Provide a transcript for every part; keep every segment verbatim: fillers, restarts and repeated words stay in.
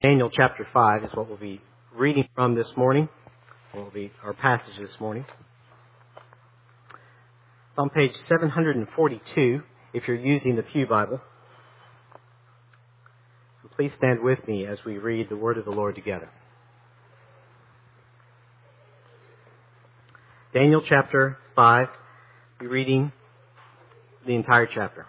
Daniel chapter five is what we'll be reading from this morning. What will be our passage this morning. It's on page seven forty-two if you're using the Pew Bible. So please stand with me as we read the word of the Lord together. Daniel chapter five, we're reading the entire chapter.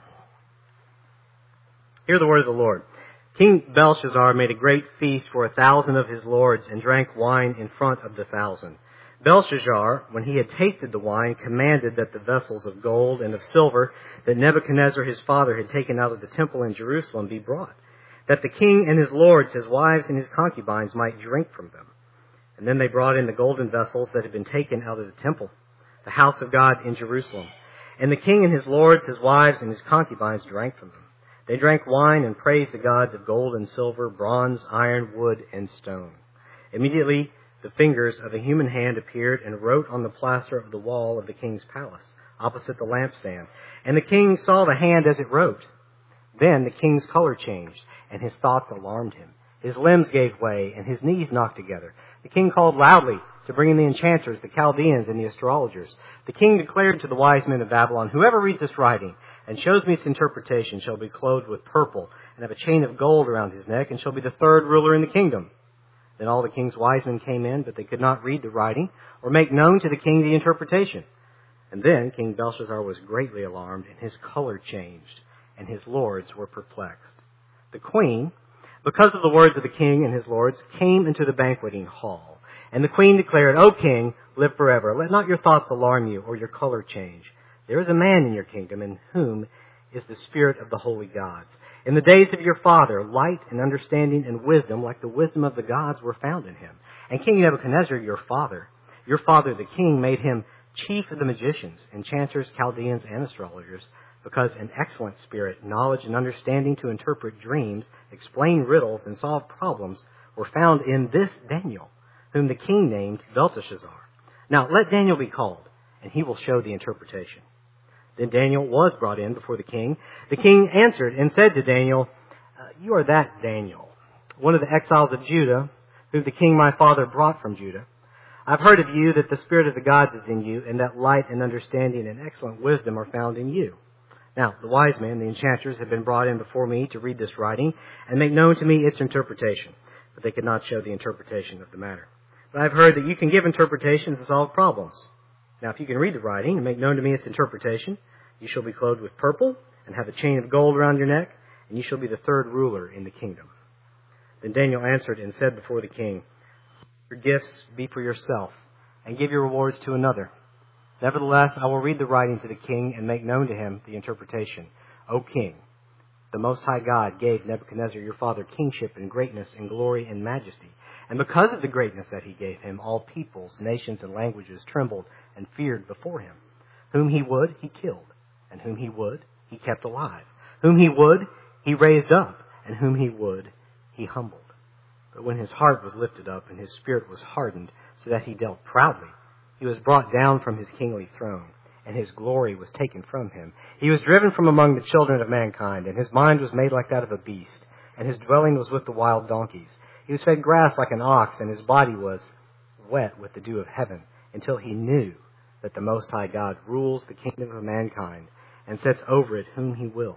Hear the word of the Lord. King Belshazzar made a great feast for a thousand of his lords and drank wine in front of the thousand. Belshazzar, when he had tasted the wine, commanded that the vessels of gold and of silver that Nebuchadnezzar his father had taken out of the temple in Jerusalem be brought, that the king and his lords, his wives and his concubines might drink from them. And then they brought in the golden vessels that had been taken out of the temple, the house of God in Jerusalem. And the king and his lords, his wives and his concubines drank from them. They drank wine and praised the gods of gold and silver, bronze, iron, wood, and stone. Immediately the fingers of a human hand appeared and wrote on the plaster of the wall of the king's palace, opposite the lampstand. And the king saw the hand as it wrote. Then the king's color changed, and his thoughts alarmed him. His limbs gave way, and his knees knocked together. The king called loudly to bring in the enchanters, the Chaldeans, and the astrologers. The king declared to the wise men of Babylon, "Whoever reads this writing and shows me its interpretation shall be clothed with purple and have a chain of gold around his neck and shall be the third ruler in the kingdom." Then all the king's wise men came in, but they could not read the writing or make known to the king the interpretation. And then King Belshazzar was greatly alarmed, and his color changed, and his lords were perplexed. The queen, because of the words of the king and his lords, came into the banqueting hall. And the queen declared, "O king, live forever. Let not your thoughts alarm you or your color change. There is a man in your kingdom in whom is the spirit of the holy gods. In the days of your father, light and understanding and wisdom, like the wisdom of the gods, were found in him. And King Nebuchadnezzar, your father, your father the king, made him chief of the magicians, enchanters, Chaldeans, and astrologers, because an excellent spirit, knowledge, and understanding to interpret dreams, explain riddles, and solve problems were found in this Daniel, whom the king named Belteshazzar. Now let Daniel be called, and he will show the interpretation." Then Daniel was brought in before the king. The king answered and said to Daniel, uh, "You are that Daniel, one of the exiles of Judah, whom the king my father brought from Judah. I've heard of you that the spirit of the gods is in you, and that light and understanding and excellent wisdom are found in you. Now the wise men, the enchanters, have been brought in before me to read this writing and make known to me its interpretation, but they could not show the interpretation of the matter. But I've heard that you can give interpretations and solve problems. Now, if you can read the writing and make known to me its interpretation, you shall be clothed with purple and have a chain of gold around your neck, and you shall be the third ruler in the kingdom." Then Daniel answered and said before the king, "Your gifts be for yourself, and give your rewards to another. Nevertheless, I will read the writing to the king and make known to him the interpretation. O king, the Most High God gave Nebuchadnezzar your father kingship and greatness and glory and majesty. And because of the greatness that he gave him, all peoples, nations, and languages trembled and feared before him. Whom he would, he killed, and whom he would, he kept alive. Whom he would, he raised up, and whom he would, he humbled. But when his heart was lifted up and his spirit was hardened, so that he dealt proudly, he was brought down from his kingly throne, and his glory was taken from him. He was driven from among the children of mankind, and his mind was made like that of a beast, and his dwelling was with the wild donkeys. He was fed grass like an ox, and his body was wet with the dew of heaven, until he knew that the Most High God rules the kingdom of mankind and sets over it whom he will.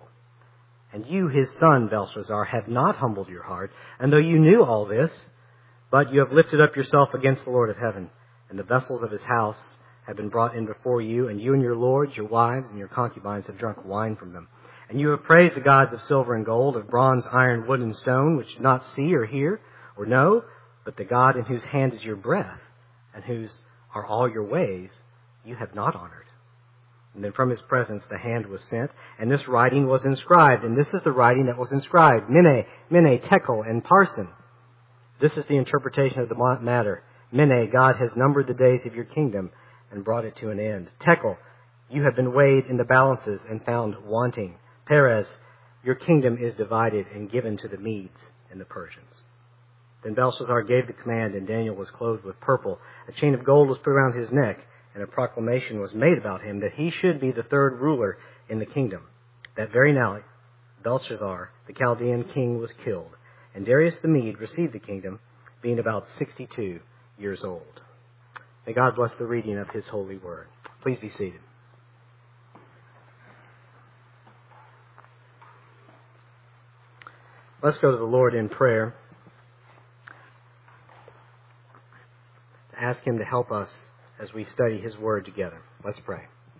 And you, his son, Belshazzar, have not humbled your heart, and though you knew all this, but you have lifted up yourself against the Lord of heaven, and the vessels of his house have been brought in before you, and you and your lords, your wives, and your concubines have drunk wine from them. And you have praised the gods of silver and gold, of bronze, iron, wood, and stone, which do not see or hear or know, but the God in whose hand is your breath, and whose are all your ways, you have not honored." And then from his presence the hand was sent, and this writing was inscribed. And this is the writing that was inscribed: Mene, Mene, Tekel, and Parsin. This is the interpretation of the matter. Mene, God has numbered the days of your kingdom and brought it to an end. Tekel, you have been weighed in the balances and found wanting. Perez, your kingdom is divided and given to the Medes and the Persians. Then Belshazzar gave the command, and Daniel was clothed with purple. A chain of gold was put around his neck, and a proclamation was made about him that he should be the third ruler in the kingdom. That very night, Belshazzar, the Chaldean king, was killed, And Darius the Mede received the kingdom, being about sixty-two years old. May God bless the reading of his holy word. Please be seated. Let's go to the Lord in prayer to ask him to help us as we study his word together. Let's pray.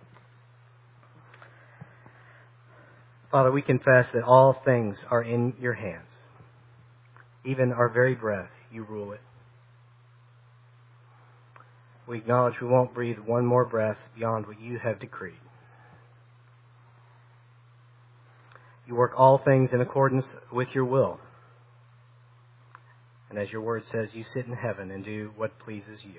Father, we confess that all things are in your hands. Even our very breath, you rule it. We acknowledge we won't breathe one more breath beyond what you have decreed. You work all things in accordance with your will. And as your word says, you sit in heaven and do what pleases you.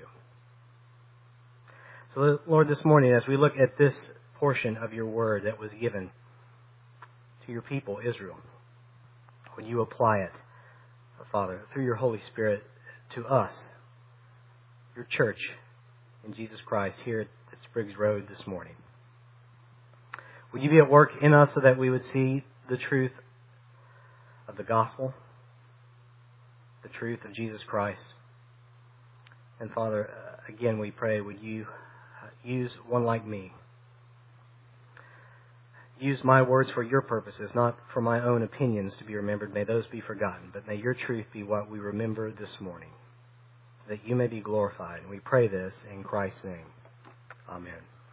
So, Lord, this morning, as we look at this portion of your word that was given to your people, Israel, would you apply it, Father, through your Holy Spirit to us, your church in Jesus Christ here at Spriggs Road this morning. Would you be at work in us so that we would see the truth of the gospel, the truth of Jesus Christ. And Father, again we pray, would you use one like me. Use my words for your purposes, not for my own opinions to be remembered. May those be forgotten, but may your truth be what we remember this morning, so that you may be glorified. And we pray this in Christ's name. Amen.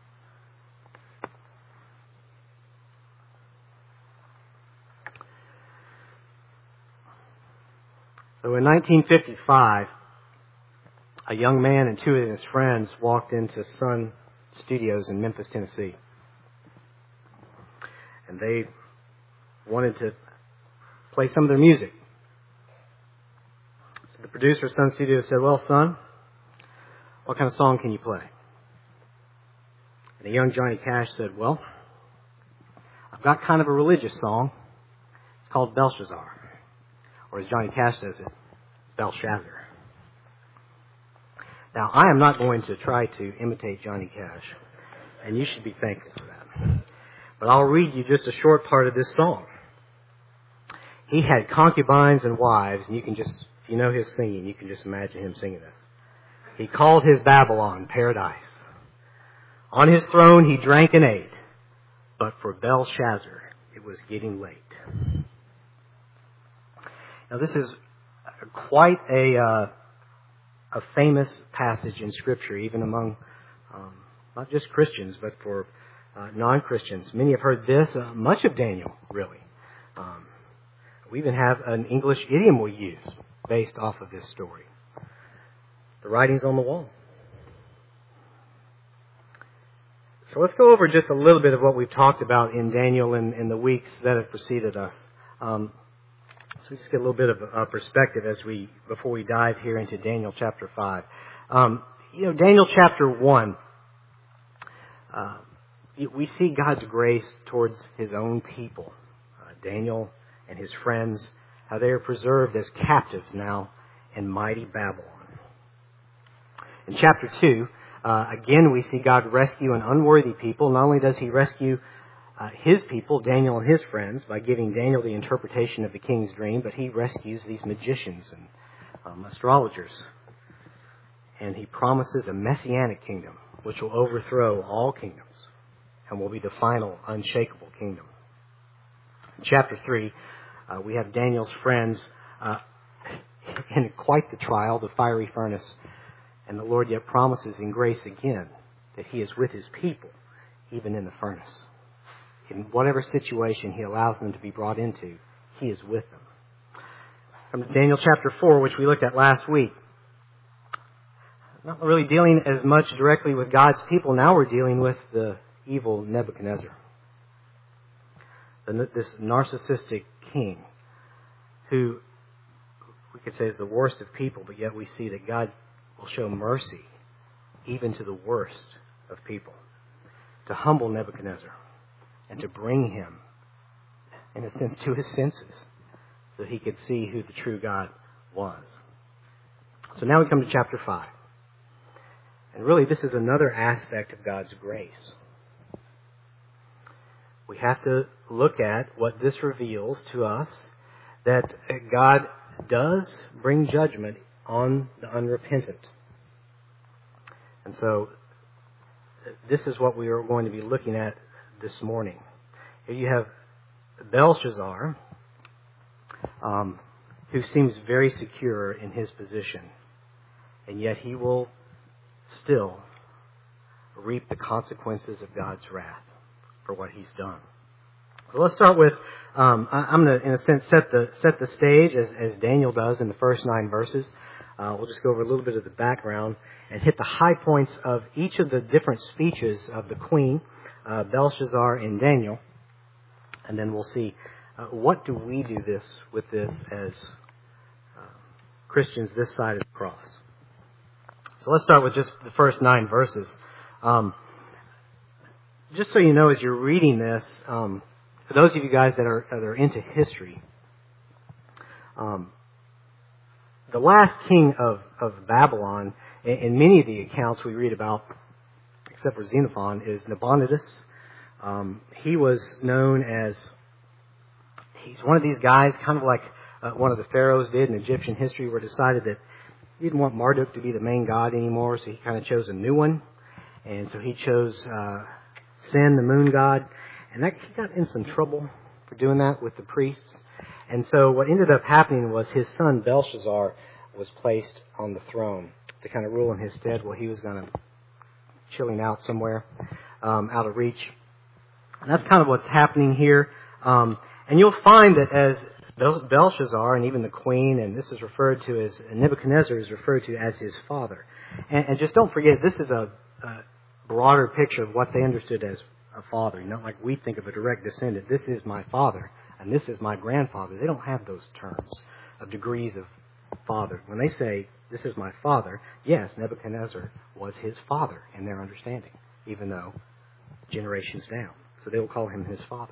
So in nineteen fifty-five, a young man and two of his friends walked into Sun Studios in Memphis, Tennessee. And they wanted to play some of their music. So the producer of Sun Studios said, "Well, son, what kind of song can you play?" And the young Johnny Cash said, "Well, I've got kind of a religious song. It's called Belshazzar. Or as Johnny Cash says it, Belshazzar." Now, I am not going to try to imitate Johnny Cash, and you should be thankful for that. But I'll read you just a short part of this song. He had concubines and wives, and you can just, if you know his singing, you can just imagine him singing this. He called his Babylon paradise. On his throne he drank and ate, but for Belshazzar it was getting late. Now, this is quite a uh, a famous passage in Scripture, even among um, not just Christians, but for uh, non-Christians. Many have heard this, uh, much of Daniel, really. Um, we even have an English idiom we use based off of this story. The writing's on the wall. So let's go over just a little bit of what we've talked about in Daniel in, in the weeks that have preceded us. Um, So we just get a little bit of a perspective as we before we dive here into Daniel chapter five. Um, you know, Daniel chapter one, uh, we see God's grace towards his own people. Uh, Daniel and his friends, how they are preserved as captives now in mighty Babylon. In chapter two, uh, again we see God rescue an unworthy people. Not only does he rescue Uh, his people, Daniel and his friends, by giving Daniel the interpretation of the king's dream, but he rescues these magicians and um, astrologers. And he promises a messianic kingdom, which will overthrow all kingdoms and will be the final unshakable kingdom. In chapter three, uh, we have Daniel's friends uh, in quite the trial, the fiery furnace. And the Lord yet promises in grace again that he is with his people, even in the furnace. In whatever situation he allows them to be brought into, he is with them. From Daniel chapter four, which we looked at last week, not really dealing as much directly with God's people. Now we're dealing with the evil Nebuchadnezzar, this narcissistic king, who we could say is the worst of people, but yet we see that God will show mercy even to the worst of people, to humble Nebuchadnezzar and to bring him, in a sense, to his senses so that he could see who the true God was. So now we come to chapter five. And really, this is another aspect of God's grace. We have to look at what this reveals to us, that God does bring judgment on the unrepentant. And so this is what we are going to be looking at this morning. Here you have Belshazzar, um, who seems very secure in his position, and yet he will still reap the consequences of God's wrath for what he's done. So let's start with, um, I, I'm going to, in a sense, set the set the stage as, as Daniel does in the first nine verses. Uh, we'll just go over a little bit of the background and hit the high points of each of the different speeches of the queen, uh, Belshazzar, and Daniel. And then we'll see, uh, what do we do this with this as uh, Christians this side of the cross. So let's start with just the first nine verses. Um, just so you know, as you're reading this, um, for those of you guys that are, that are into history, um, the last king of, of Babylon, in, in many of the accounts we read about, except for Xenophon, is Nabonidus. Um, he was known as, he's one of these guys, kind of like uh, one of the pharaohs did in Egyptian history, where decided that he didn't want Marduk to be the main god anymore, so he kind of chose a new one. And so he chose uh, Sin, the moon god. And that, he got in some trouble for doing that with the priests. And so what ended up happening was his son Belshazzar was placed on the throne to kind of rule in his stead while he was going to chilling out somewhere um, out of reach. And that's kind of what's happening here. Um, and you'll find that as Belshazzar and even the queen, and this is referred to as, Nebuchadnezzar is referred to as his father. And, and just don't forget, this is a, a broader picture of what they understood as a father. Not like we think of a direct descendant. This is my father, and this is my grandfather. They don't have those terms of degrees of father. When they say, this is my father, yes, Nebuchadnezzar was his father in their understanding, even though generations down. So they will call him his father.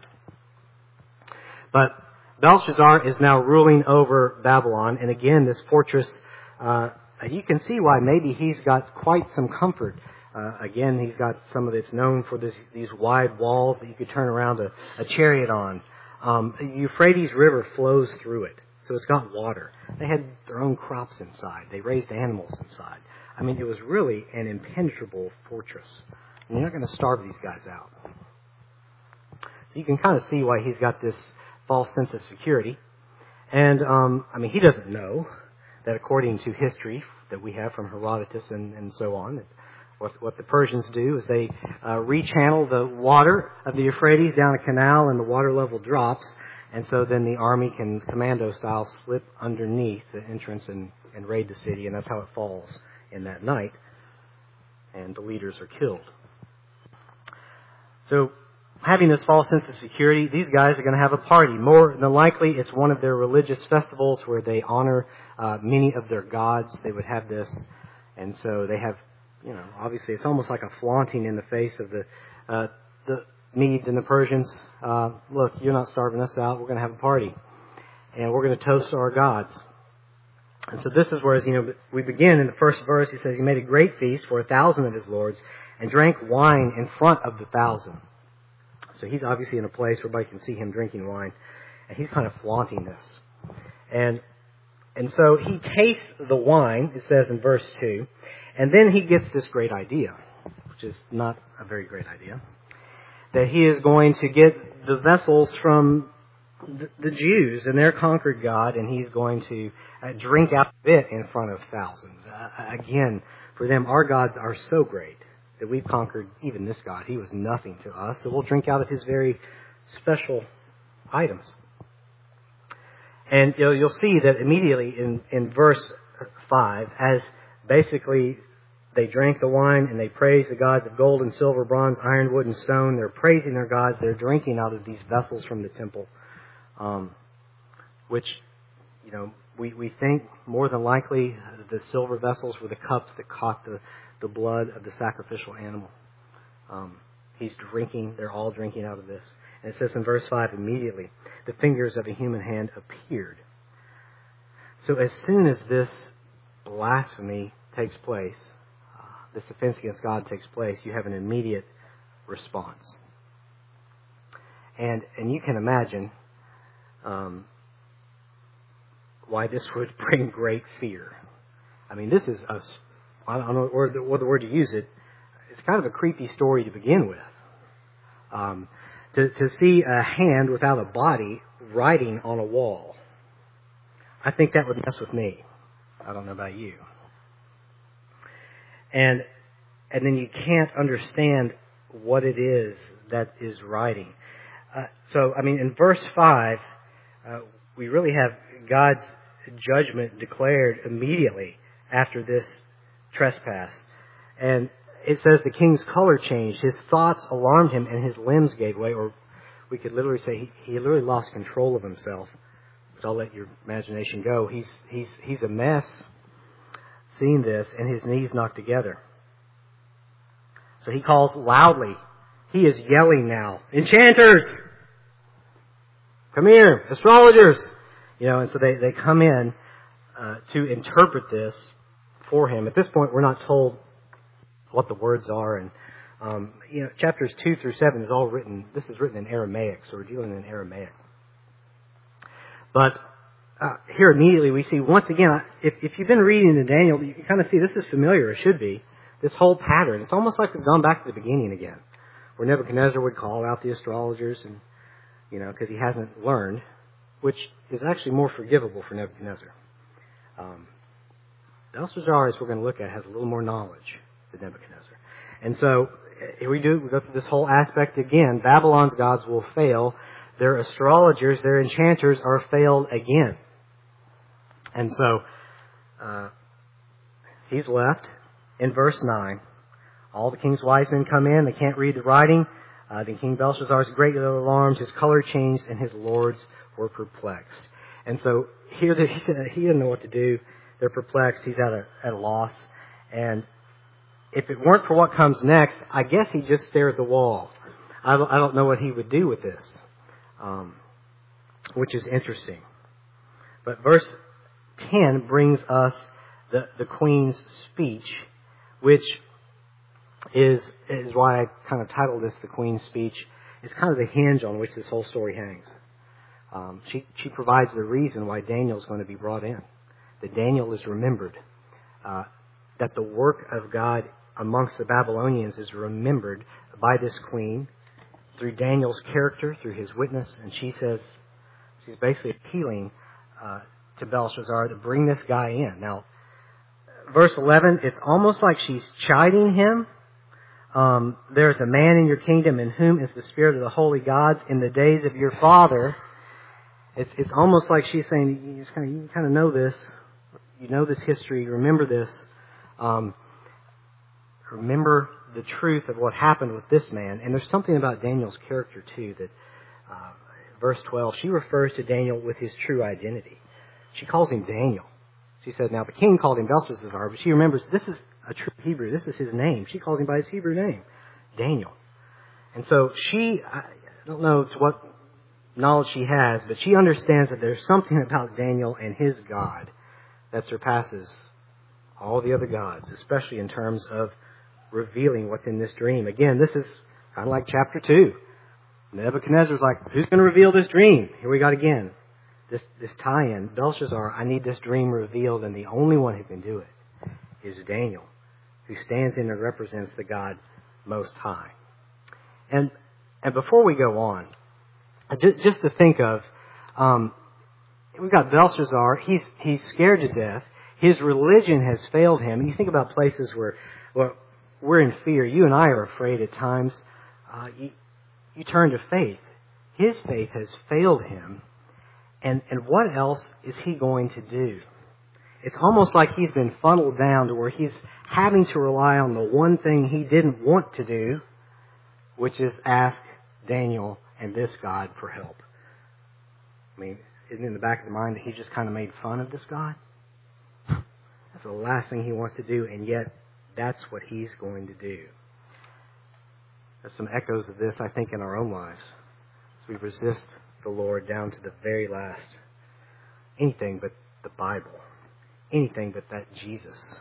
But Belshazzar is now ruling over Babylon, and again, this fortress, uh, you can see why maybe he's got quite some comfort. Uh, again, he's got some of it's known for this, these wide walls that you could turn around a, a chariot on. Um, the Euphrates River flows through it, so it's got water. They had their own crops inside. They raised animals inside. I mean, it was really an impenetrable fortress. And you're not going to starve these guys out. So you can kind of see why he's got this false sense of security. And, um, I mean, he doesn't know that according to history that we have from Herodotus and, and so on, that what, what the Persians do is they uh, rechannel the water of the Euphrates down a canal, and the water level drops. And so then the army can, commando-style, slip underneath the entrance and, and raid the city. And that's how it falls in that night. And the leaders are killed. So, having this false sense of security, these guys are going to have a party. More than likely, it's one of their religious festivals where they honor uh, many of their gods. They would have this. And so they have, you know, obviously it's almost like a flaunting in the face of the uh, the Medes and the Persians. Uh, look, you're not starving us out. We're going to have a party. And we're going to toast our gods. And so this is where, you know, we begin in the first verse. He says, he made a great feast for a thousand of his lords and drank wine in front of the thousand. So he's obviously in a place where everybody can see him drinking wine. And he's kind of flaunting this. And and so he tastes the wine, it says in verse two. And then he gets this great idea, which is not a very great idea, that he is going to get the vessels from the, the Jews and their conquered God, and he's going to uh, drink out of it in front of thousands. Uh, again, for them, our gods are so great that we've conquered even this God. He was nothing to us, so we'll drink out of his very special items. And you'll, you'll see that immediately in, in verse five, as basically they drank the wine and they praised the gods of gold and silver, bronze, iron, wood, and stone. They're praising their gods. They're drinking out of these vessels from the temple, um, which, you know, we, we think more than likely the silver vessels were the cups that caught the the blood of the sacrificial animal. Um, he's drinking, they're all drinking out of this. And it says in verse five, immediately, the fingers of a human hand appeared. So as soon as this blasphemy takes place, uh, this offense against God takes place, you have an immediate response. And and you can imagine, um, why this would bring great fear. I mean, this is a, I don't know what the, what the word to use it. It's kind of a creepy story to begin with. Um, to, to see a hand without a body writing on a wall. I think that would mess with me. I don't know about you. And and then you can't understand what it is that is writing. Uh, so, I mean, in verse five, uh, we really have God's judgment declared immediately after this trespass. And it says the king's color changed. His thoughts alarmed him and his limbs gave way. Or we could literally say he, he literally lost control of himself. But I'll let your imagination go. He's, he's, he's a mess seeing this, and his knees knocked together. So he calls loudly. He is yelling now, enchanters! Come here, astrologers! You know, and so they, they come in uh, to interpret this for him. At this point, we're not told what the words are, and um, you know, chapters two through seven is all written. This is written in Aramaic, so we're dealing in Aramaic. But uh, here immediately we see once again, if, if you've been reading in Daniel, you can kind of see this is familiar. It should be this whole pattern. It's almost like we've gone back to the beginning again, where Nebuchadnezzar would call out the astrologers, and you know, because he hasn't learned, which is actually more forgivable for Nebuchadnezzar. Um, Belshazzar, as we're going to look at, has a little more knowledge than Nebuchadnezzar. And so, here we do, we go through this whole aspect again. Babylon's gods will fail. Their astrologers, their enchanters are failed again. And so, uh, he's left. In verse nine, all the king's wise men come in. They can't read the writing. Uh, then King Belshazzar is greatly alarmed. His color changed, and his lords were perplexed. And so, here he didn't know what to do. They're perplexed. He's at a, at a loss. And if it weren't for what comes next, I guess he'd just stare at the wall. I don't, I don't know what he would do with this, um, which is interesting. But verse ten brings us the, the queen's speech, which is is why I kind of titled this the queen's speech. It's kind of the hinge on which this whole story hangs. Um, she she provides the reason why Daniel's going to be brought in. That Daniel is remembered. Uh, that the work of God amongst the Babylonians is remembered by this queen through Daniel's character, through his witness. And she says, she's basically appealing uh, to Belshazzar to bring this guy in. Now, verse eleven, it's almost like she's chiding him. Um, there's a man in your kingdom in whom is the spirit of the holy gods in the days of your father. It's, it's almost like she's saying, you just kind of, you kind of know this. You know this history. Remember this. Um, remember the truth of what happened with this man. And there's something about Daniel's character, too, that uh, verse twelve, she refers to Daniel with his true identity. She calls him Daniel. She said, now the king called him Belshazzar, but she remembers this is a true Hebrew. This is his name. She calls him by his Hebrew name, Daniel. And so she, I don't know to what knowledge she has, but she understands that there's something about Daniel and his God that surpasses all the other gods, especially in terms of revealing what's in this dream. Again, this is kind of like chapter two. Nebuchadnezzar's like, who's going to reveal this dream? Here we got again. This, this tie-in. Belshazzar, I need this dream revealed, and the only one who can do it is Daniel, who stands in and represents the God Most High. And and before we go on, just, just to think of, um, we've got Belshazzar. He's he's scared to death. His religion has failed him. And you think about places where, well, we're in fear. You and I are afraid at times. Uh, you, you turn to faith. His faith has failed him. And and what else is he going to do? It's almost like he's been funneled down to where he's having to rely on the one thing he didn't want to do, which is ask Daniel and this God for help. I mean, isn't it in the back of the mind that he just kind of made fun of this God? That's the last thing he wants to do, and yet that's what he's going to do. There's some echoes of this, I think, in our own lives as we resist the Lord down to the very last. Anything but the Bible. Anything but that Jesus.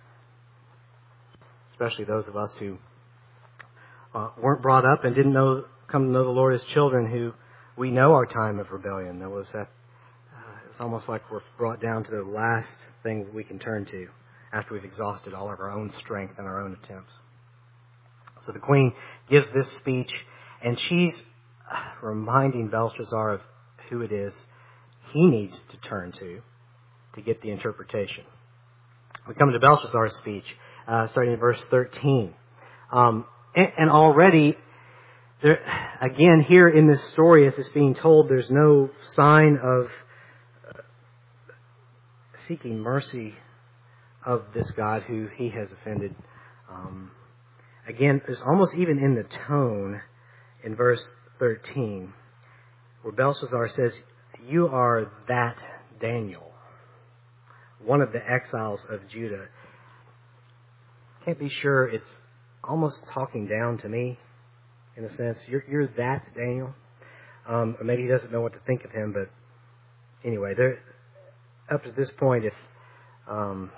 Especially those of us who uh, weren't brought up and didn't know, come to know the Lord as children, who we know our time of rebellion. There was that uh, It's almost like we're brought down to the last thing we can turn to after we've exhausted all of our own strength and our own attempts. So the queen gives this speech, and she's reminding Belshazzar of who it is he needs to turn to to get the interpretation. We come to Belshazzar's speech, uh, starting in verse thirteen. Um, and, and already, there, again, here in this story, as it's being told, there's no sign of uh, seeking mercy of this God who he has offended. Um, again, there's almost even in the tone in verse thirteen, where Belshazzar says, "You are that Daniel, one of the exiles of Judah." Can't be sure. It's almost talking down to me, in a sense. You're, you're that Daniel. Um, or maybe he doesn't know what to think of him, but anyway, there, up to this point, if um,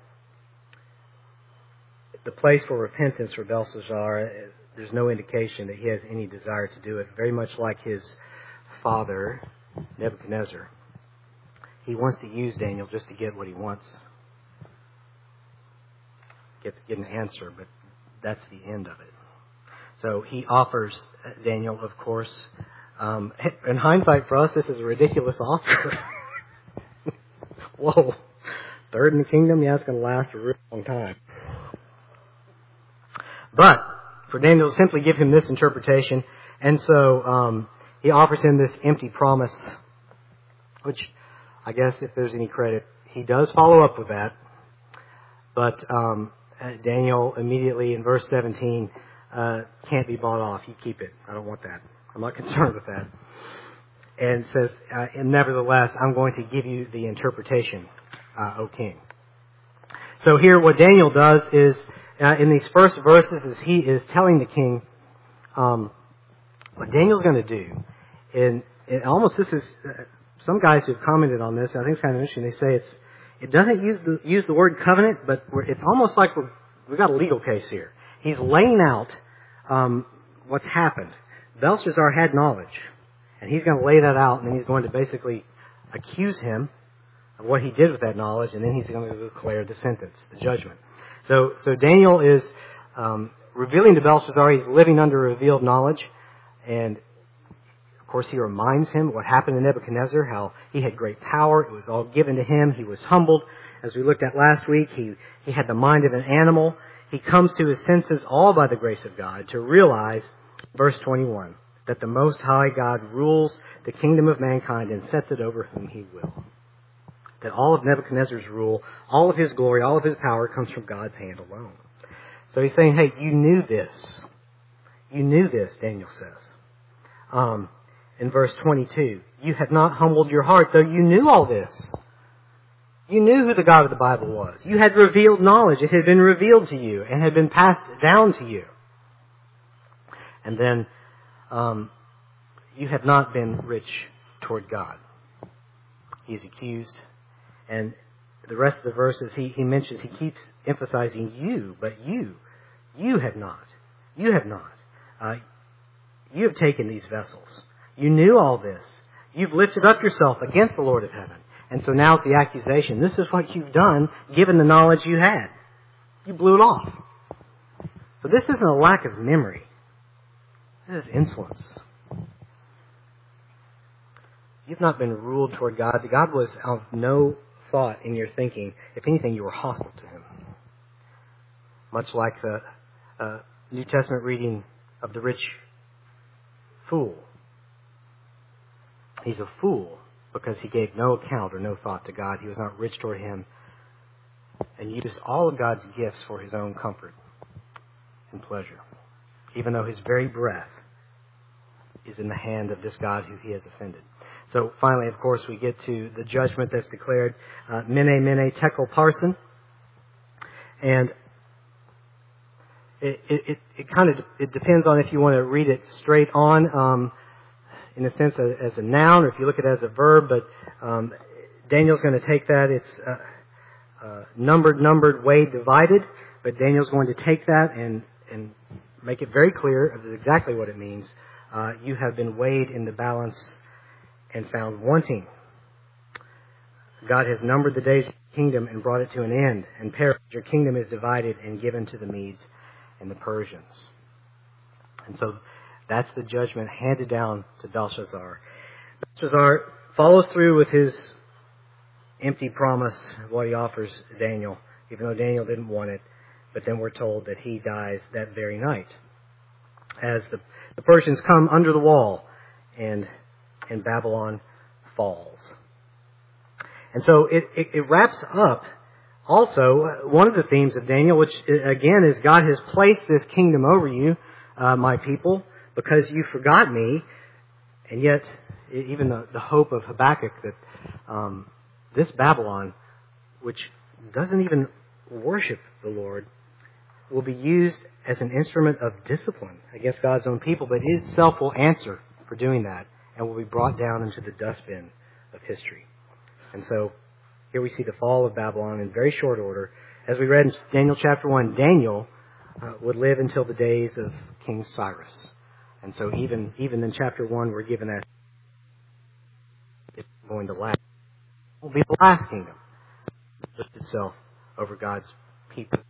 the place for repentance for Belshazzar, there's no indication that he has any desire to do it. Very much like his father, Nebuchadnezzar. He wants to use Daniel just to get what he wants. Get, get an answer, but that's the end of it. So he offers Daniel, of course. Um, in hindsight, for us, this is a ridiculous offer. Whoa. Third in the kingdom? Yeah, it's going to last a real long time. But for Daniel to simply give him this interpretation, and so um, he offers him this empty promise, which I guess if there's any credit, he does follow up with that. But um, Daniel immediately in verse seventeen uh, can't be bought off. You keep it. I don't want that. I'm not concerned with that. And says, uh, and nevertheless, I'm going to give you the interpretation, uh, O king. So here what Daniel does is, uh, in these first verses, is he is telling the king um, what Daniel's going to do. And it almost this is, uh, some guys who've commented on this, I think it's kind of interesting, they say it's, it doesn't use the, use the word covenant, but we're, it's almost like we're, we've got a legal case here. He's laying out um, what's happened. Belshazzar had knowledge, and he's going to lay that out, and then he's going to basically accuse him of what he did with that knowledge, and then he's going to declare the sentence, the judgment. So, so Daniel is um, revealing to Belshazzar he's living under revealed knowledge, and of course he reminds him what happened to Nebuchadnezzar, how he had great power, it was all given to him, he was humbled. As we looked at last week, he, he had the mind of an animal. He comes to his senses all by the grace of God to realize, verse twenty-one, that the Most High God rules the kingdom of mankind and sets it over whom he will. That all of Nebuchadnezzar's rule, all of his glory, all of his power comes from God's hand alone. So he's saying, hey, you knew this. You knew this, Daniel says. Um, in verse twenty-two, you have not humbled your heart, though you knew all this. You knew who the God of the Bible was. You had revealed knowledge. It had been revealed to you and had been passed down to you. And then, um, you have not been rich toward God. He's accused. And the rest of the verses, he, he mentions, he keeps emphasizing you, but you, you have not. You have not. Uh, you have taken these vessels. You knew all this. You've lifted up yourself against the Lord of heaven. And so now at the accusation, this is what you've done given the knowledge you had. You blew it off. So this isn't a lack of memory. This is insolence. You've not been ruled toward God. God was of no thought in your thinking. If anything, you were hostile to him. Much like the uh, New Testament reading of the rich fool. He's a fool because he gave no account or no thought to God. He was not rich toward him and used all of God's gifts for his own comfort and pleasure, even though his very breath is in the hand of this God who he has offended. So finally, of course, we get to the judgment that's declared, uh, Mene, Mene, Tekel, Parsin. And it, it, it, it kind of it depends on if you want to read it straight on, um, in a sense as a noun, or if you look at it as a verb. But um, Daniel's going to take that. It's uh, uh, numbered, numbered, weighed, divided. But Daniel's going to take that and, and make it very clear of exactly what it means. Uh, you have been weighed in the balance and found wanting. God has numbered the days of your kingdom and brought it to an end, and perish. Your kingdom is divided and given to the Medes and the Persians. And so that's the judgment handed down to Belshazzar. Belshazzar follows through with his empty promise of what he offers Daniel, even though Daniel didn't want it. But then we're told that he dies that very night, as the, the Persians come under the wall and, and Babylon falls. And so it, it, it wraps up also one of the themes of Daniel, which again is God has placed this kingdom over you, uh, my people, because you forgot me. And yet, even the, the hope of Habakkuk that um, this Babylon, which doesn't even worship the Lord, will be used as an instrument of discipline against God's own people, but it itself will answer for doing that and will be brought down into the dustbin of history. And so here we see the fall of Babylon in very short order. As we read in Daniel chapter one, Daniel uh, would live until the days of King Cyrus. And so even even in chapter one, we're given that it's going to last. It will be the last kingdom that lift itself over God's people.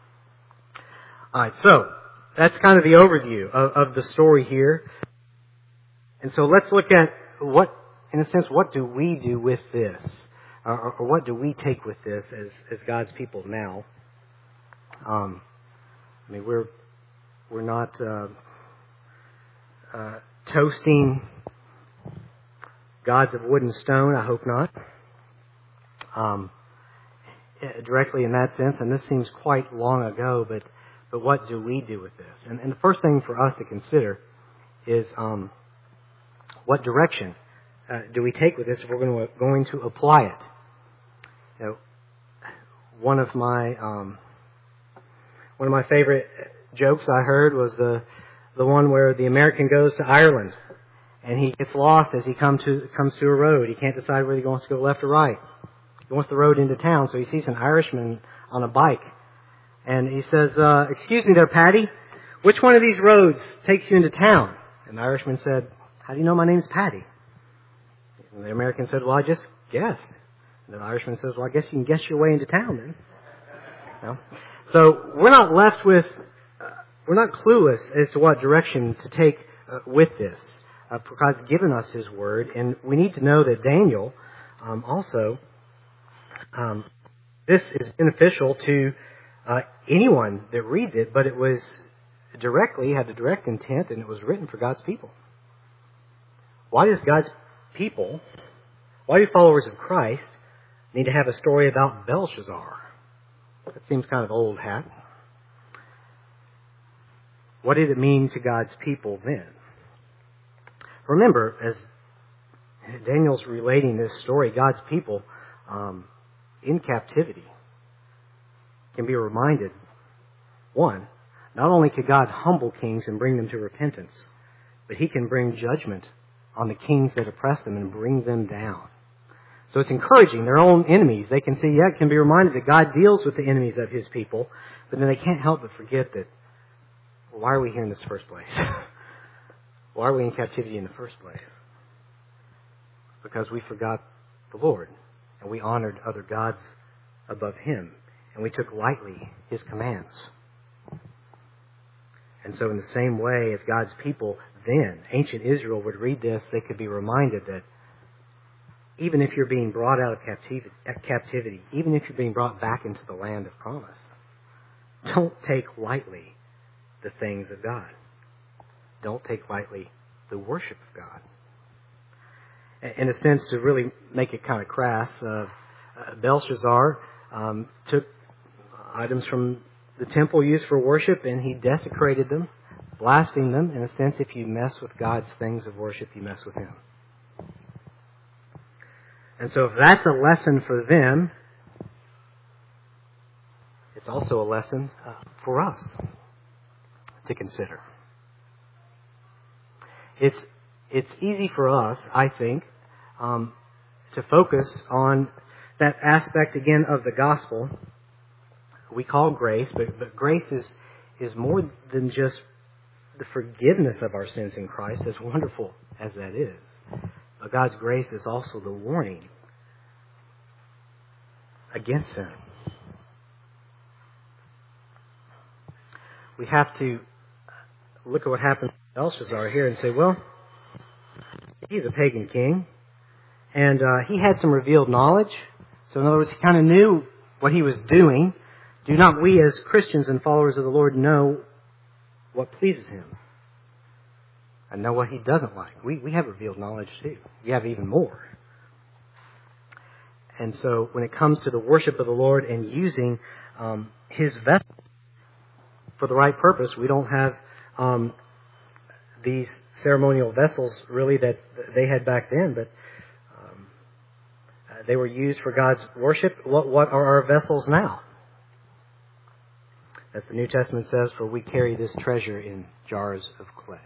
All right, so that's kind of the overview of, of the story here. And so let's look at what, in a sense, what do we do with this? Or, or what do we take with this as, as God's people now? Um, I mean, we're we're not uh, uh, toasting gods of wood and stone. I hope not. Um, directly in that sense, and this seems quite long ago, but but what do we do with this? And, and the first thing for us to consider is um, what direction uh, do we take with this if we're going to, going to apply it? You know, one of my um, one of my favorite jokes I heard was the the one where the American goes to Ireland and he gets lost as he come to comes to a road. He can't decide whether he wants to go left or right. He wants the road into town, so he sees an Irishman on a bike. And he says, uh, excuse me there, Patty, which one of these roads takes you into town? And the Irishman said, how do you know my name's Patty? And the American said, well, I just guessed. And the Irishman says, well, I guess you can guess your way into town then. You know? So we're not left with, uh, we're not clueless as to what direction to take uh, with this. Uh, God's given us His Word, and we need to know that Daniel um, also, um, this is beneficial to Uh, anyone that reads it, but it was directly, had the direct intent, and it was written for God's people. Why does God's people, why do followers of Christ need to have a story about Belshazzar? That seems kind of old hat. What did it mean to God's people then? Remember, as Daniel's relating this story, God's people um, in captivity can be reminded, one, not only can God humble kings and bring them to repentance, but He can bring judgment on the kings that oppress them and bring them down. So it's encouraging their own enemies. They can see, yeah, can be reminded that God deals with the enemies of His people, but then they can't help but forget that, well, why are we here in this first place? Why are we in captivity in the first place? Because we forgot the Lord, and we honored other gods above Him. And we took lightly His commands. And so in the same way, as God's people then, ancient Israel, would read this, they could be reminded that even if you're being brought out of captivity, even if you're being brought back into the land of promise, don't take lightly the things of God. Don't take lightly the worship of God. In a sense, to really make it kind of crass, uh, uh, Belshazzar um, took items from the temple used for worship, and he desecrated them, blasphemed them. In a sense, if you mess with God's things of worship, you mess with Him. And so if that's a lesson for them, it's also a lesson uh, for us to consider. It's it's easy for us, I think, um, to focus on that aspect again of the gospel we call grace, but, but grace is, is more than just the forgiveness of our sins in Christ, as wonderful as that is. But God's grace is also the warning against sin. We have to look at what happened to Belshazzar here and say, well, he's a pagan king, and uh, he had some revealed knowledge. So in other words, he kind of knew what he was doing. Do not we as Christians and followers of the Lord know what pleases him and know what he doesn't like? We, we have revealed knowledge too. We have even more. And so when it comes to the worship of the Lord and using um, his vessel for the right purpose, we don't have um, these ceremonial vessels really that they had back then, but um, uh, they were used for God's worship. What, what are our vessels now? As the New Testament says, for we carry this treasure in jars of clay.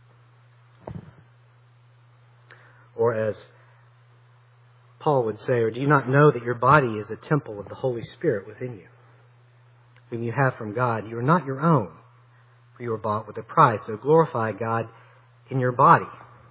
Or as Paul would say, or do you not know that your body is a temple of the Holy Spirit within you, whom you have from God? You are not your own, for you were bought with a price. So glorify God in your body.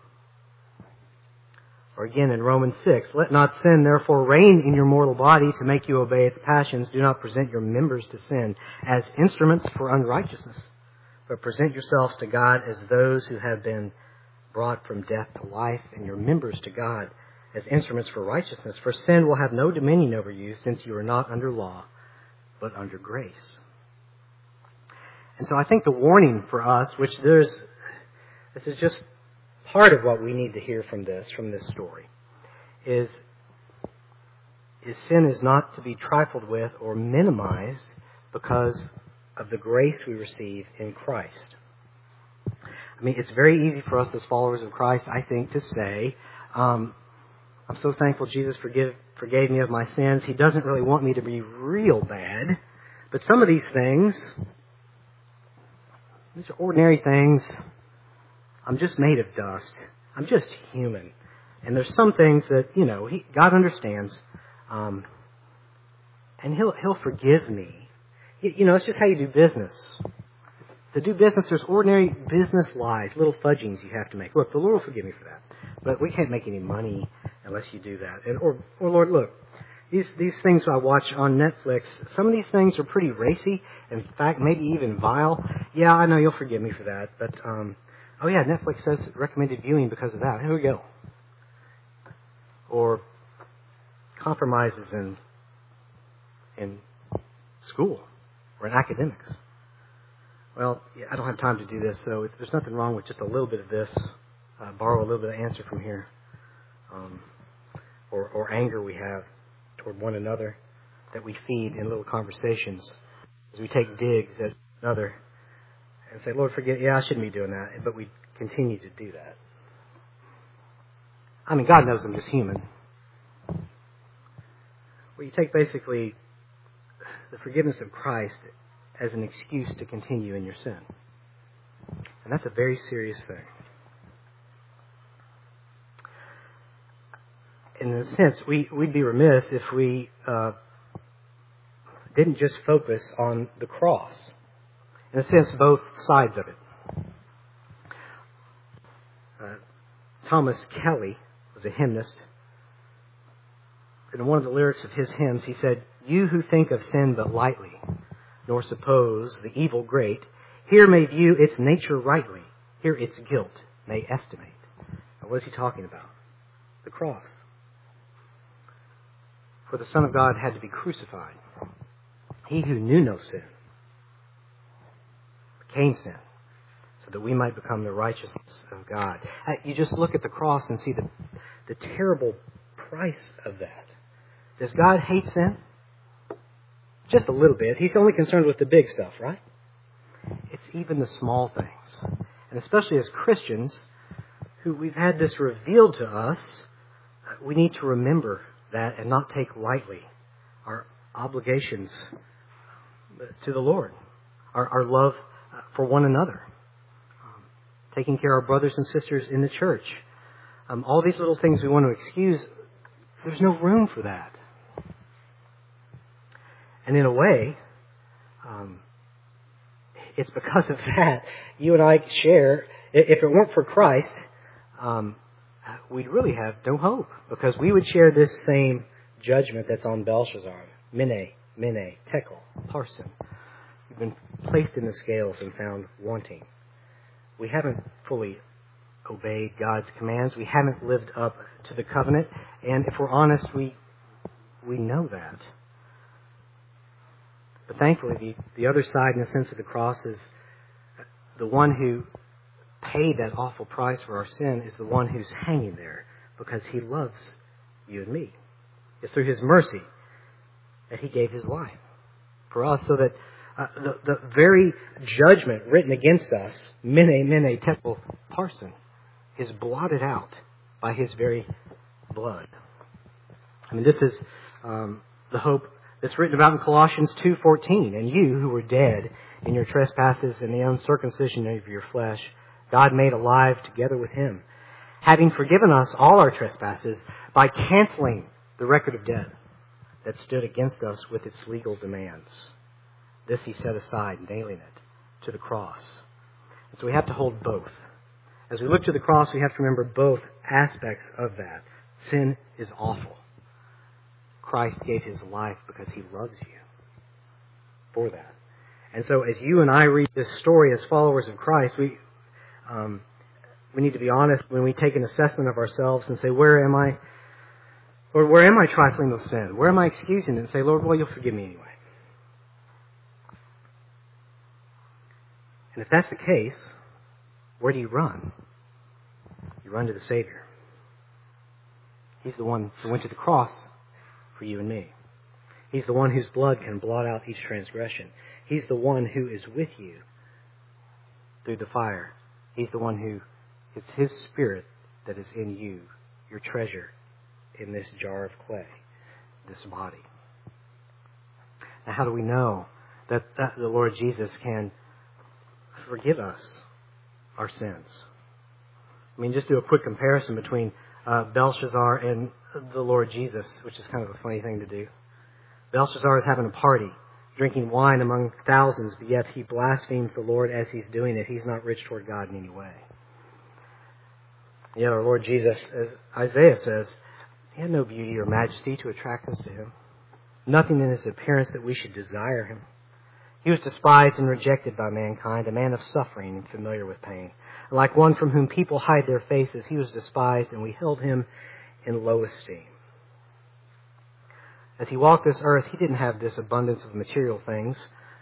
Or again in Romans six, let not sin therefore reign in your mortal body to make you obey its passions. Do not present your members to sin as instruments for unrighteousness, but present yourselves to God as those who have been brought from death to life, and your members to God as instruments for righteousness. For sin will have no dominion over you, since you are not under law, but under grace. And so I think the warning for us, which there's, this is just part of what we need to hear from this, from this story, is, is sin is not to be trifled with or minimized because of the grace we receive in Christ. I mean, it's very easy for us as followers of Christ, I think, to say, um, I'm so thankful Jesus forgive, forgave me of my sins. He doesn't really want me to be real bad. But some of these things, these are ordinary things. I'm just made of dust. I'm just human. And there's some things that, you know, he, God understands. Um, and He'll He'll forgive me. You, you know, it's just how you do business. To do business, there's ordinary business lies, little fudgings you have to make. Look, the Lord will forgive me for that. But we can't make any money unless you do that. And or, or Lord, look, these these things I watch on Netflix, some of these things are pretty racy. In fact, maybe even vile. Yeah, I know you'll forgive me for that. But, um, oh yeah, Netflix says recommended viewing because of that. Here we go. Or compromises in in school or in academics. Well, I don't have time to do this, so if there's nothing wrong with just a little bit of this. Uh, borrow a little bit of answer from here. Um, or, or anger we have toward one another that we feed in little conversations as we take digs at another and say, Lord, forget, yeah, I shouldn't be doing that. But we continue to do that. I mean, God knows I'm just human. Well, you take basically the forgiveness of Christ as an excuse to continue in your sin. And that's a very serious thing. In a sense, we, we'd be remiss if we uh, didn't just focus on the cross. In a sense, both sides of it. Uh, Thomas Kelly was a hymnist. In one of the lyrics of his hymns, he said, "You who think of sin but lightly, nor suppose the evil great, here may view its nature rightly, here its guilt may estimate." Now, what is he talking about? The cross. For the Son of God had to be crucified. He who knew no sin became sin, so that we might become the righteousness of God. You just look at the cross and see the, the terrible price of that. Does God hate sin? Just a little bit. He's only concerned with the big stuff, right? It's even the small things. And especially as Christians, who we've had this revealed to us, we need to remember that and not take lightly our obligations to the Lord, our, our love for one another, um, taking care of our brothers and sisters in the church. Um, all these little things we want to excuse, there's no room for that. And in a way, um, it's because of that you and I share, if it weren't for Christ, um, we'd really have no hope, because we would share this same judgment that's on Belshazzar. Mene, mene, tekel, parson. We've been placed in the scales and found wanting. We haven't fully obeyed God's commands. We haven't lived up to the covenant. And if we're honest, we we know that. But thankfully, the, the other side, in the sense of the cross, is the one who paid that awful price for our sin is the one who's hanging there because he loves you and me. It's through his mercy that he gave his life for us, so that uh, the, the very judgment written against us, mene, mene, tekel, parson, is blotted out by his very blood. I mean, this is um, the hope that's written about in Colossians two fourteen. And you who were dead in your trespasses and the uncircumcision of your flesh, God made alive together with him, having forgiven us all our trespasses by canceling the record of debt that stood against us with its legal demands. This he set aside, nailing it to the cross. And so we have to hold both. As we look to the cross, we have to remember both aspects of that. Sin is awful. Christ gave his life because he loves you for that. And so as you and I read this story as followers of Christ, we um, we need to be honest when we take an assessment of ourselves and say, where am I, or where am I trifling with sin? Where am I excusing it? And say, Lord, well, you'll forgive me anyway. And if that's the case, where do you run? You run to the Savior. He's the one who went to the cross for you and me. He's the one whose blood can blot out each transgression. He's the one who is with you through the fire. He's the one who, it's his Spirit that is in you, your treasure in this jar of clay, this body. Now, how do we know that, that the Lord Jesus can forgive us our sins? I mean, just do a quick comparison between uh, Belshazzar and the Lord Jesus, which is kind of a funny thing to do. Belshazzar is having a party, drinking wine among thousands, but yet he blasphemes the Lord as he's doing it. He's not rich toward God in any way. Yet our Lord Jesus, as Isaiah says, he had no beauty or majesty to attract us to him. Nothing in his appearance that we should desire him. He was despised and rejected by mankind, a man of suffering and familiar with pain. Like one from whom people hide their faces, he was despised, and we held him in low esteem. As he walked this earth, he didn't have this abundance of material things.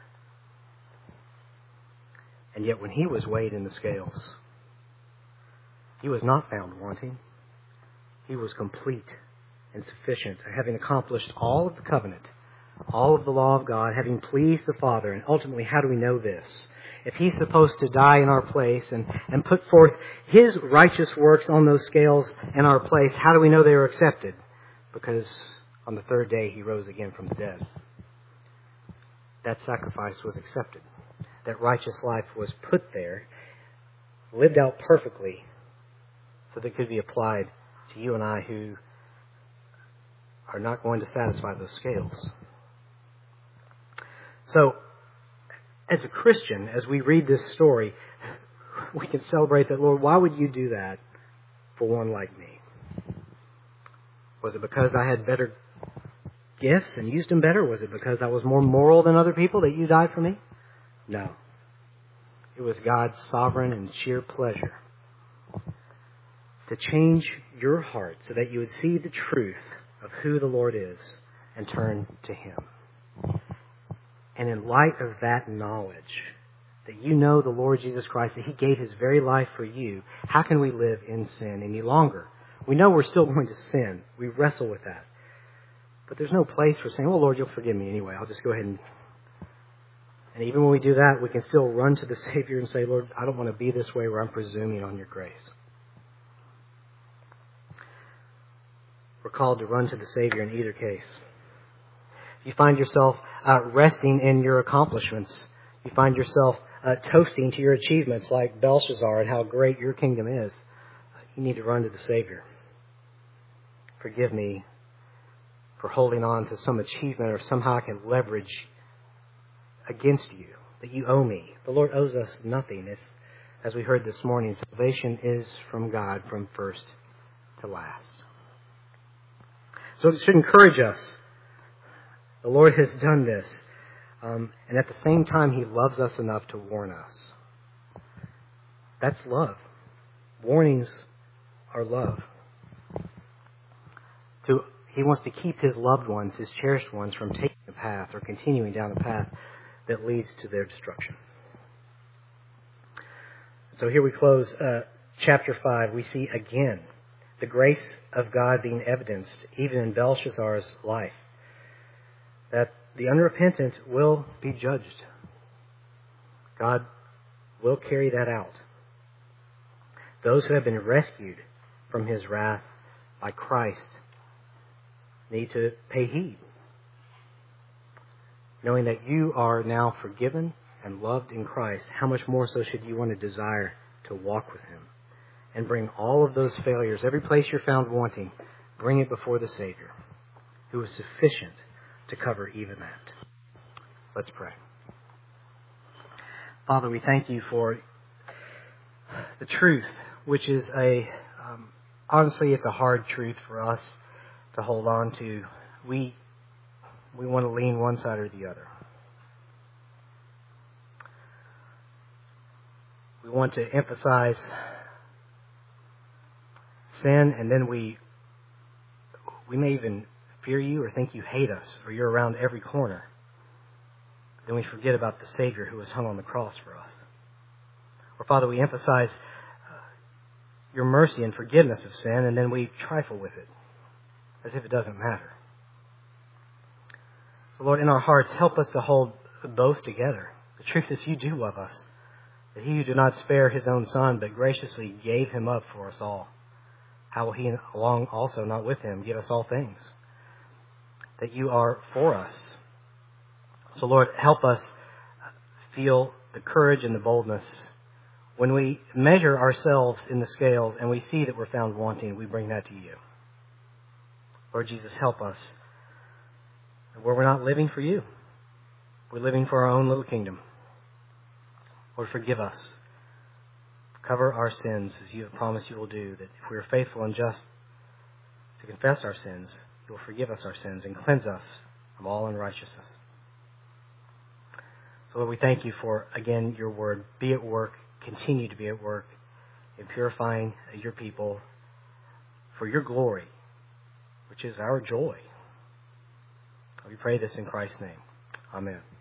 And yet when he was weighed in the scales, he was not found wanting. He was complete and sufficient, having accomplished all of the covenant, all of the law of God, having pleased the Father. And ultimately, how do we know this? If he's supposed to die in our place and, and put forth his righteous works on those scales in our place, how do we know they are accepted? Because on the third day he rose again from the dead. That sacrifice was accepted. That righteous life was put there, lived out perfectly, so that it could be applied to you and I who are not going to satisfy those scales. So, as a Christian, as we read this story, we can celebrate that, Lord, why would you do that for one like me? Was it because I had better gifts and used them better? Was it because I was more moral than other people that you died for me? No. It was God's sovereign and sheer pleasure to change your heart so that you would see the truth of who the Lord is and turn to him. And in light of that knowledge, that you know the Lord Jesus Christ, that he gave his very life for you, how can we live in sin any longer? We know we're still going to sin. We wrestle with that. But there's no place for saying, well, Lord, you'll forgive me anyway. I'll just go ahead and... And even when we do that, we can still run to the Savior and say, Lord, I don't want to be this way where I'm presuming on your grace. We're called to run to the Savior in either case. If you find yourself uh, resting in your accomplishments, you find yourself uh, toasting to your achievements like Belshazzar and how great your kingdom is, you need to run to the Savior. Forgive me for holding on to some achievement or somehow I can leverage against you, that you owe me. The Lord owes us nothing. It's, as we heard this morning, salvation is from God from first to last. So it should encourage us The Lord has done this. Um, and at the same time, He loves us enough to warn us. That's love. Warnings are love. To, he wants to keep His loved ones, His cherished ones, from taking the path or continuing down the path that leads to their destruction. So here we close uh, chapter five. We see again the grace of God being evidenced even in Belshazzar's life. That the unrepentant will be judged. God will carry that out. Those who have been rescued from His wrath by Christ need to pay heed, knowing that you are now forgiven and loved in Christ. How much more so should you want to desire to walk with Him and bring all of those failures, every place you're found wanting, bring it before the Savior, who is sufficient to cover even that. Let's pray. Father, we thank You for the truth, which is a, um, honestly, it's a hard truth for us to hold on to. We, we want to lean one side or the other. We want to emphasize sin, and then we, we may even fear You or think You hate us or You're around every corner. Then we forget about the Savior who was hung on the cross for us. Or Father, we emphasize uh, Your mercy and forgiveness of sin, and then we trifle with it as if it doesn't matter. So Lord, in our hearts, help us to hold both together. The truth is You do love us. That He who did not spare His own Son, but graciously gave Him up for us all, how will He along also not with Him give us all things? That You are for us. So Lord, help us feel the courage and the boldness. When we measure ourselves in the scales and we see that we're found wanting, we bring that to You. Lord Jesus, help us where we're not living for You. We're living for our own little kingdom. Lord, forgive us. Cover our sins as You have promised You will do, that if we are faithful and just to confess our sins, You will forgive us our sins and cleanse us from all unrighteousness. So Lord, we thank You for, again, Your word. Be at work, continue to be at work in purifying Your people for Your glory, which is our joy. We pray this in Christ's name. Amen.